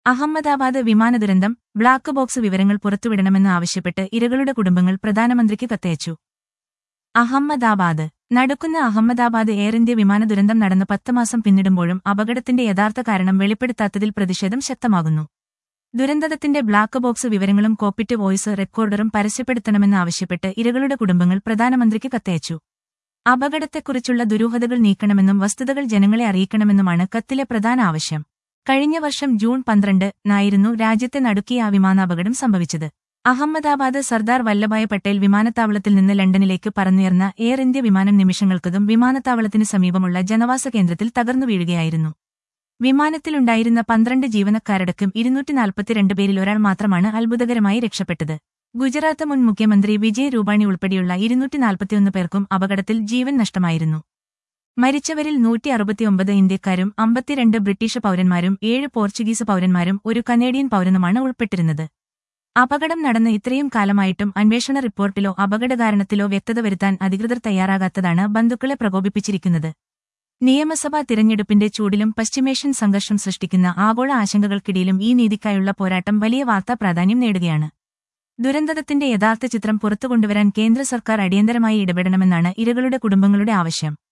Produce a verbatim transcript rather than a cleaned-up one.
അഹമ്മദാബാദ് വിമാന ദുരന്തം black box വിവരങ്ങൾ പുറത്തുവിടണമെന്ന് ആവശ്യപ്പെട്ട് ഇരകളുടെ കുടുംബങ്ങൾ പ്രധാനമന്ത്രിക്ക് കത്തയച്ചു. അഹമ്മദാബാദ് നടക്കുന്ന അഹമ്മദാബാദ് എയർ ഇന്ത്യ വിമാന ദുരന്തം നടന്ന് പത്ത് മാസം പിന്നിടുമ്പോഴും അപകടത്തിന്റെ യഥാർത്ഥ കാരണം വെളിപ്പെടുത്താത്തതിൽ പ്രതിഷേധം ശക്തമാകുന്നു. ദുരന്തത്തിന്റെ ബ്ലാക്ക് ബോക്സ് വിവരങ്ങളും കോക്പിറ്റ് വോയിസ് റെക്കോർഡറും പരസ്യപ്പെടുത്തണമെന്ന് ആവശ്യപ്പെട്ട് ഇരകളുടെ കുടുംബങ്ങൾ പ്രധാനമന്ത്രിക്ക് കത്തയച്ചു. അപകടത്തെക്കുറിച്ചുള്ള ദുരൂഹതകൾ നീക്കണമെന്നും വസ്തുതകൾ ജനങ്ങളെ അറിയിക്കണമെന്നുമാണ് കത്തിലെ പ്രധാന ആവശ്യം. കഴിഞ്ഞ വർഷം ജൂൺ പന്ത്രണ്ട് നായിരുന്നു രാജ്യത്തെ നടുക്കിയ ആ വിമാനാപകടം സംഭവിച്ചത്. അഹമ്മദാബാദ് സർദാർ വല്ലഭായ് പട്ടേൽ വിമാനത്താവളത്തിൽ നിന്ന് ലണ്ടനിലേക്ക് പറന്നുയർന്ന എയർ ഇന്ത്യ വിമാനം നിമിഷങ്ങൾക്കകം വിമാനത്താവളത്തിന് സമീപമുള്ള ജനവാസ കേന്ദ്രത്തിൽ തകർന്നു വീഴുകയായിരുന്നു. വിമാനത്തിലുണ്ടായിരുന്ന പന്ത്രണ്ട് ജീവനക്കാരടക്കം ഇരുന്നൂറ്റി നാൽപ്പത്തിരണ്ട് പേരിൽ ഒരാൾ മാത്രമാണ് അത്ഭുതകരമായി രക്ഷപ്പെട്ടത്. ഗുജറാത്ത് മുൻ മുഖ്യമന്ത്രി വിജയ് രൂപാണി ഉൾപ്പെടെയുള്ള ഇരുന്നൂറ്റി നാൽപ്പത്തിയൊന്ന് പേർക്കും അപകടത്തിൽ ജീവൻ നഷ്ടമായിരുന്നു. മരിച്ചവരിൽ നൂറ്റി അറുപത്തിയൊമ്പത് ഇന്ത്യക്കാരും അമ്പത്തിരണ്ട് ബ്രിട്ടീഷ് പൗരന്മാരും ഏഴ് പോർച്ചുഗീസ് പൗരന്മാരും ഒരു കനേഡിയൻ പൗരനുമാണ് ഉൾപ്പെട്ടിരുന്നത്. അപകടം നടന്ന് ഇത്രയും കാലമായിട്ടും അന്വേഷണ റിപ്പോർട്ടിലോ അപകടകാരണത്തിലോ വ്യക്തത വരുത്താൻ അധികൃതർ തയ്യാറാകാത്തതാണ് ബന്ധുക്കളെ പ്രകോപിപ്പിച്ചിരിക്കുന്നത്. നിയമസഭാ തിരഞ്ഞെടുപ്പിന്റെ ചൂടിലും പശ്ചിമേഷ്യൻ സംഘർഷം സൃഷ്ടിക്കുന്ന ആഗോള ആശങ്കകൾക്കിടയിലും ഈ നീതിക്കായുള്ള പോരാട്ടം വലിയ വാർത്താ പ്രാധാന്യം നേടുകയാണ്. ദുരന്തത്തിന്റെ യഥാർത്ഥ ചിത്രം പുറത്തുകൊണ്ടുവരാൻ കേന്ദ്ര സർക്കാർ അടിയന്തരമായി ഇടപെടണമെന്നാണ് ഇരകളുടെ കുടുംബങ്ങളുടെ ആവശ്യം.